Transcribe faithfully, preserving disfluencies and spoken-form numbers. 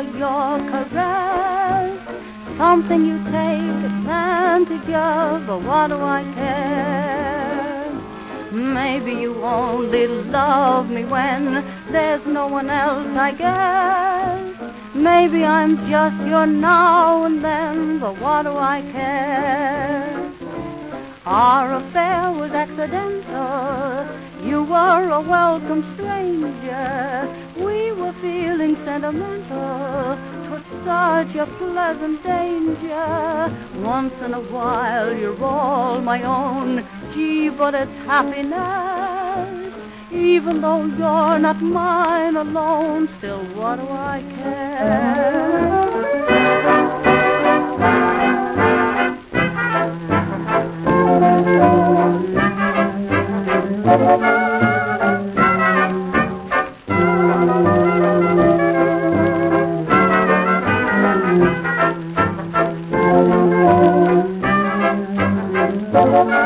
for your caress, something you take advantage of, but what do I care? Maybe you only love me when there's no one else, I guess. Maybe I'm just your now and then, but what do I care? Our affair was accidental. You were a welcome stranger. We were feeling sentimental. 'Twas such a pleasant danger. Once in a while you're all my own. Gee, but it's happiness. Even though you're not mine alone, still what do I care? Thank you.